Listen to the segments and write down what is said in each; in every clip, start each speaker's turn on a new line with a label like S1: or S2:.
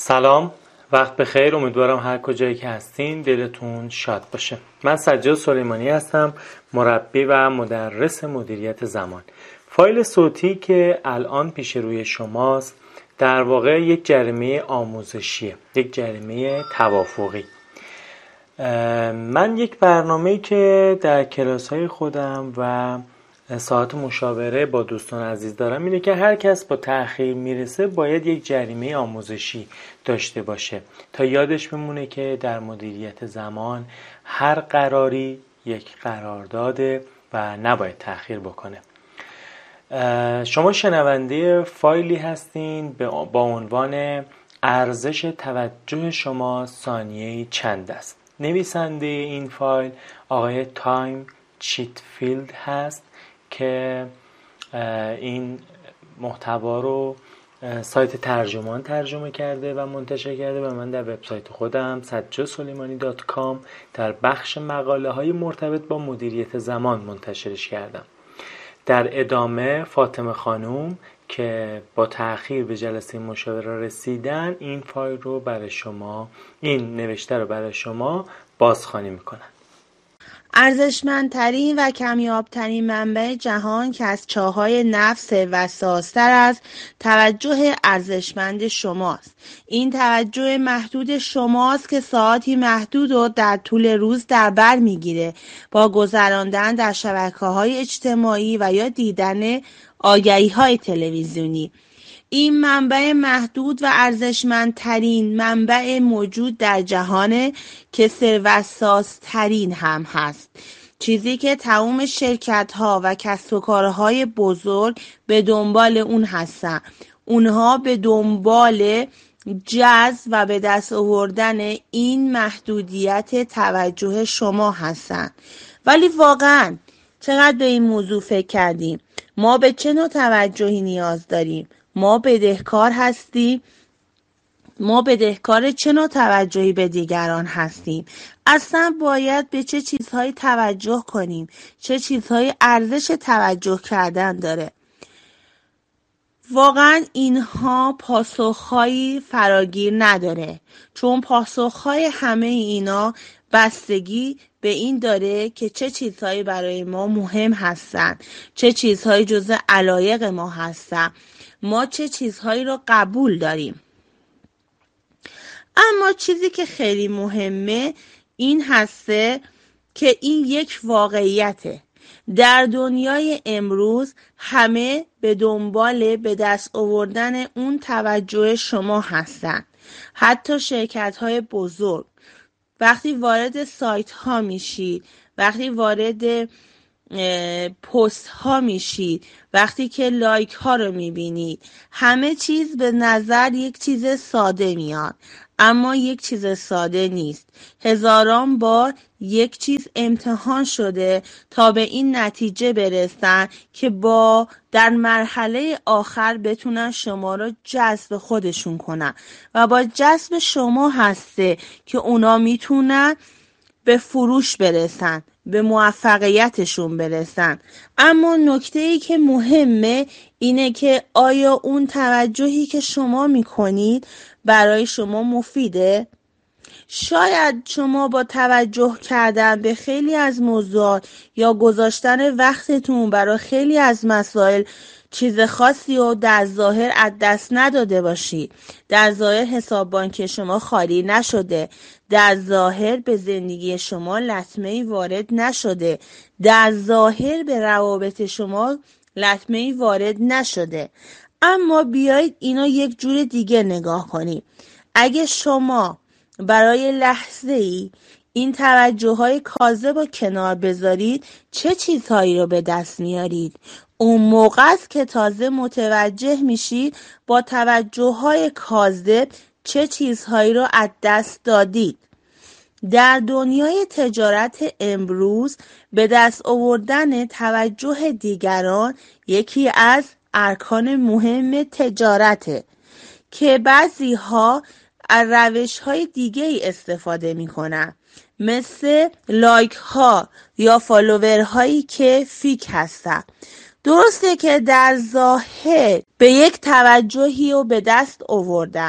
S1: سلام، وقت بخیر. امیدوارم هر کجایی که هستین دلتون شاد باشه. من سجاد سلیمانی هستم، مربی و مدرس مدیریت زمان. فایل صوتی که الان پیش روی شماست در واقع یک جریمه آموزشیه، یک جریمه توافقی. من یک برنامه‌ای که در کلاس‌های خودم و ساعت مشاوره با دوستان عزیز دارم اینه که هر کس با تأخیر میرسه باید یک جریمه آموزشی داشته باشه تا یادش بمونه که در مدیریت زمان هر قراری یک قرارداده و نباید تأخیر بکنه. شما شنونده فایلی هستین با عنوان ارزش توجه شما ثانیه‌ای چند است. نویسنده این فایل آقای تایم چیتفیلد هست که این محتوا رو سایت ترجمان ترجمه کرده و منتشر کرده و من در وبسایت خودم sajjadsoleimani.com در بخش مقاله های مرتبط با مدیریت زمان منتشرش کردم. در ادامه فاطمه خانوم که با تأخیر به جلسه مشاوره رسیدن این فایل رو برای شما، این نوشته رو برای شما بازخوانی میکنن.
S2: ارزشمندترین و کمیابترین منبع جهان که از چاهای نفس وسواس‌تر از توجه ارزشمند شماست. این توجه محدود شماست که ساعتی محدود و در طول روز در بر میگیره با گذراندن در شبکه‌های اجتماعی و یا دیدن آگهی‌های تلویزیونی. این منبع محدود و ارزشمندترین منبع موجود در جهانه که ثروت‌سازترین هم هست. چیزی که تمام شرکت‌ها و کسب و کارهای بزرگ به دنبال اون هستن. اونها به دنبال جذب و به دست آوردن این محدودیت توجه شما هستن. ولی واقعاً چقدر به این موضوع فکر کردیم؟ ما به چه نوع توجهی نیاز داریم؟ ما بدهکار هستیم؟ ما بدهکار چه نوع توجهی به دیگران هستیم؟ اصلا باید به چه چیزهایی توجه کنیم؟ چه چیزهایی ارزش توجه کردن داره؟ واقعا اینها پاسخهایی فراگیر نداره، چون پاسخهای همه اینا بستگی به این داره که چه چیزهایی برای ما مهم هستن، چه چیزهایی جزء علایق ما هستن، ما چه چیزهایی رو قبول داریم. اما چیزی که خیلی مهمه این هسته که این یک واقعیته. در دنیای امروز همه به دنبال به دست آوردن اون توجه شما هستن. حتی شرکت‌های بزرگ وقتی وارد سایت ها میشید، وقتی وارد پست ها میشید، وقتی که لایک ها رو میبینید، همه چیز به نظر یک چیز ساده میاد، اما یک چیز ساده نیست. هزاران بار یک چیز امتحان شده تا به این نتیجه برسن که در مرحله آخر بتونن شما رو جذب خودشون کنن و با جذب شما هسته که اونا میتونن به فروش برسن، به موفقیتشون برسن. اما نکته‌ای که مهمه اینه که آیا اون توجهی که شما میکنید برای شما مفیده؟ شاید شما با توجه کردن به خیلی از موضوعات یا گذاشتن وقتتون برای خیلی از مسائل چیز خاصی رو در ظاهر از دست نداده باشید. در ظاهر حساب بانکی شما خالی نشده، در ظاهر به زندگی شما لطمه‌ای وارد نشده، در ظاهر به روابط شما لطمه‌ای وارد نشده. اما بیایید اینا یک جور دیگه نگاه کنیم. اگه شما برای لحظه‌ای این توجه‌های کاذب رو کنار بذارید، چه چیزهایی رو به دست میارید؟ اون موقع است که تازه متوجه میشید با توجه‌های کاذب چه چیزهایی رو از دست دادید. در دنیای تجارت امروز به دست آوردن توجه دیگران یکی از ارکان مهم تجارته که بعضی ها از روش های دیگه ای استفاده می کنن، مثل لایک ها یا فالوور هایی که فیک هستن. درسته که در ظاهر به یک توجهی رو به دست آوردن،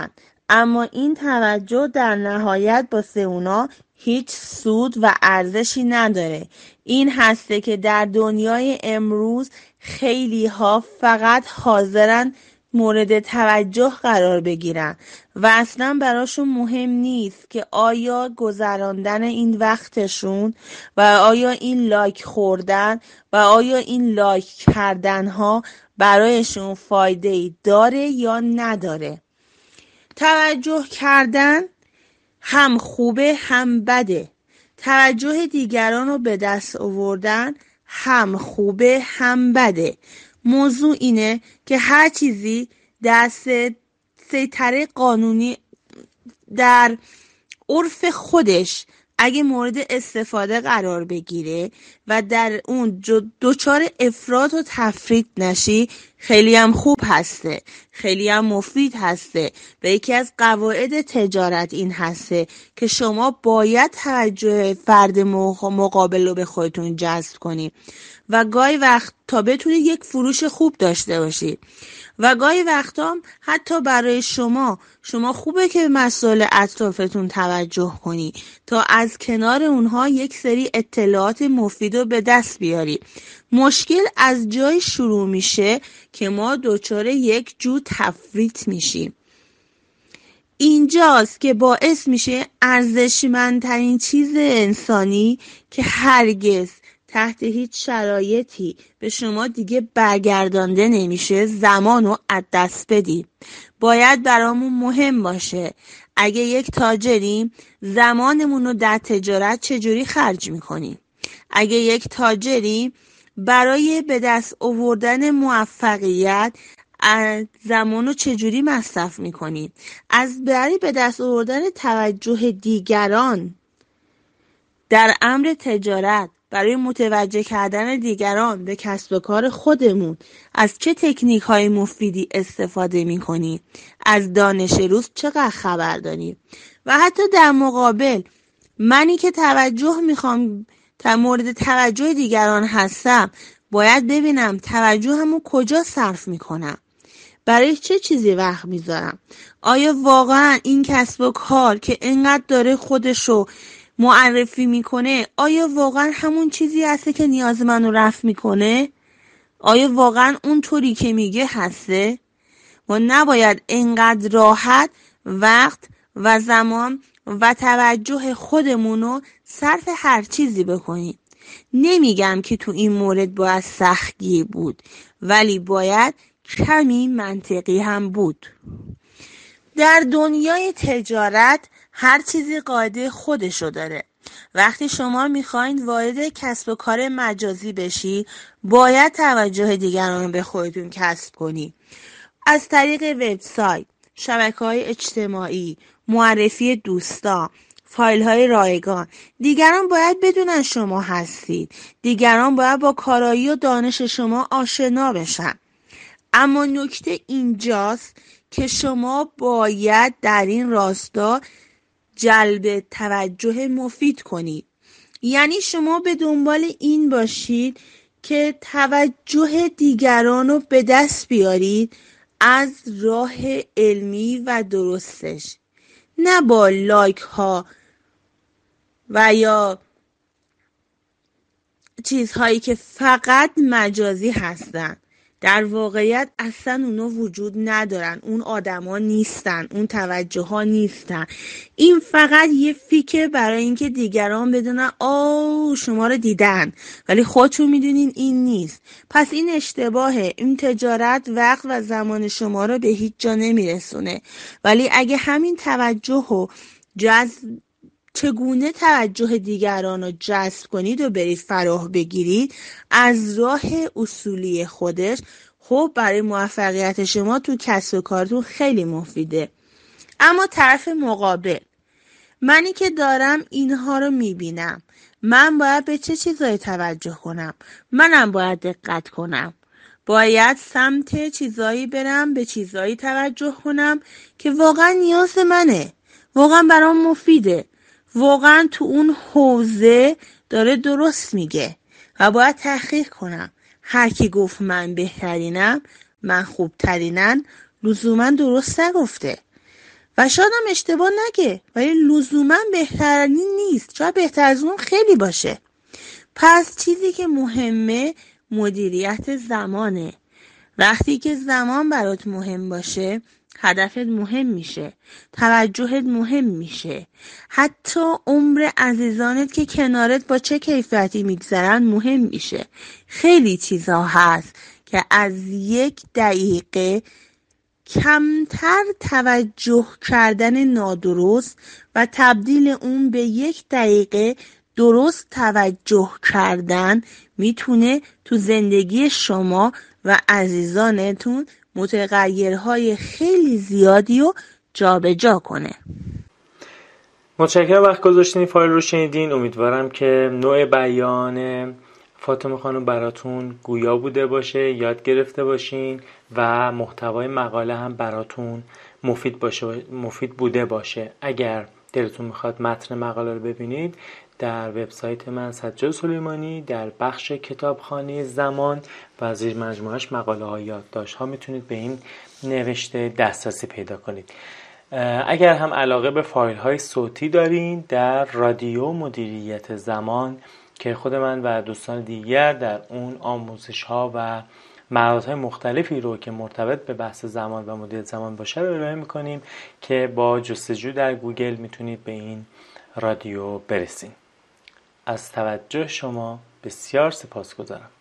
S2: اما این توجه در نهایت واسه اونا هیچ سود و ارزشی نداره. این هسته که در دنیای امروز خیلی ها فقط حاضرن مورد توجه قرار بگیرن و اصلا براشون مهم نیست که آیا گذراندن این وقتشون و آیا این لایک خوردن و آیا این لایک کردن ها برایشون فایده ای داره یا نداره. توجه کردن هم خوبه هم بده. توجه دیگران رو به دست آوردن هم خوبه هم بده. موضوع اینه که هر چیزی در سیطره قانونی در عرف خودش اگه مورد استفاده قرار بگیره و در اون دچار افراط و تفریط نشی خیلی هم خوب هسته، خیلی هم مفید هسته و یکی از قواعد تجارت این هسته که شما باید توجه فرد مقابل رو به خودتون جذب کنید و گاهی وقت تا بتونید یک فروش خوب داشته باشید و گاهی وقتا حتی برای شما خوبه که به مسائل اطرافتون توجه کنی تا از کنار اونها یک سری اطلاعات مفید رو به دست بیاری. مشکل از جای شروع میشه که ما دچار یک جو تفریط میشیم. اینجاست که باعث میشه ارزشمندترین چیز انسانی که هرگز تحت هیچ شرایطی به شما دیگه برگردانده نمیشه زمان رو از دست بدی. باید برامون مهم باشه اگه یک تاجریم زمانمون رو در تجارت چجوری خرج میکنیم. اگه یک تاجریم برای به دست آوردن موفقیت زمان رو چجوری مصرف میکنیم. از برای به دست آوردن توجه دیگران در امر تجارت، برای متوجه کردن دیگران به کسب و کار خودمون از چه تکنیک های مفیدی استفاده میکنیم، از دانش روز چقدر خبر داریم و حتی در مقابل منی که توجه میخوام مورد توجه دیگران هستم باید ببینم توجهمو کجا صرف میکنم، برای چه چیزی وقت میذارم. آیا واقعا این کسب و کار که اینقدر داره خودشو معرفی میکنه آیا واقعا همون چیزی هسته که نیاز منو رفع میکنه؟ آیا واقعا اون طوری که میگه هسته؟ ما نباید اینقدر راحت وقت و زمان و توجه خودمونو صرف هر چیزی بکنیم. نمیگم که تو این مورد باید سختگیر بود، ولی باید کمی منطقی هم بود. در دنیای تجارت هر چیزی قاعده خودشو داره. وقتی شما میخواین وارد کسب و کار مجازی بشی باید توجه دیگران رو به خودتون کسب کنی. از طریق وبسایت، شبکه‌های اجتماعی، معرفی دوستان، فایل‌های رایگان. دیگران باید بدونن شما هستید. دیگران باید با کارایی و دانش شما آشنا بشن. اما نکته اینجاست که شما باید در این راستا جلب توجه مفید کنید. یعنی شما به دنبال این باشید که توجه دیگران رو به دست بیارید از راه علمی و درستش، نه با لایک ها و یا چیزهایی که فقط مجازی هستن. در واقعیت اصلا اونا وجود ندارن، اون آدما نیستن، اون توجه ها نیستن. این فقط یه فیکه برای اینکه دیگران بدونن شما رو دیدن، ولی خودتون میدونین این نیست. پس این اشتباهه. این تجارت وقت و زمان شما رو به هیچ جا نمیرسونه. ولی اگه همین توجه رو چگونه توجه دیگران رو جذب کنید و برید فراه بگیرید از راه اصولی خودش، خب برای موفقیت شما تو کسب و کارتون خیلی مفیده. اما طرف مقابل، منی که دارم اینها رو میبینم، من باید به چه چیزایی توجه کنم؟ منم باید دقت کنم. باید سمت چیزایی برم، به چیزایی توجه کنم که واقعا نیاز منه، واقعا برام مفیده، واقعا تو اون حوزه داره درست میگه و باید تحقیق کنم. هر کی گفت من بهترینم، من خوبترینم، لزوما درست نگفته. و شاید هم اشتباه نگه، ولی لزوما بهترین نیست، شاید بهتر از اون خیلی باشه. پس چیزی که مهمه مدیریت زمانه. وقتی که زمان برات مهم باشه، هدفت مهم میشه، توجهت مهم میشه، حتی عمر عزیزانت که کنارت با چه کیفیتی میگذرن مهم میشه. خیلی چیزا هست که از 1 دقیقه کمتر توجه کردن نادرست و تبدیل اون به 1 دقیقه درست توجه کردن میتونه تو زندگی شما و عزیزانتون متغیرهای خیلی زیادی رو جابجا کنه.
S1: متشکرم وقت گذاشتین فایل رو شنیدین. امیدوارم که نوع بیان فاطمه خانم براتون گویا بوده باشه، یاد گرفته باشین و محتوای مقاله هم براتون مفید بوده باشه. اگر دلتون میخواد متن مقاله رو ببینید، در وبسایت من سجاد سلیمانی در بخش کتابخانه زمان و زیر مجموعه‌اش مقاله ها یادداشت ها میتونید به این نوشته دسترسی پیدا کنید. اگر هم علاقه به فایل های صوتی دارین، در رادیو مدیریت زمان که خود من و دوستان دیگر در اون آموزش ها و مهارت‌های مختلفی رو که مرتبط به بحث زمان و مدیریت زمان باشه رو ارائه می‌کنیم که با جستجو در گوگل میتونید به این رادیو برسین. از توجه شما بسیار سپاسگزارم.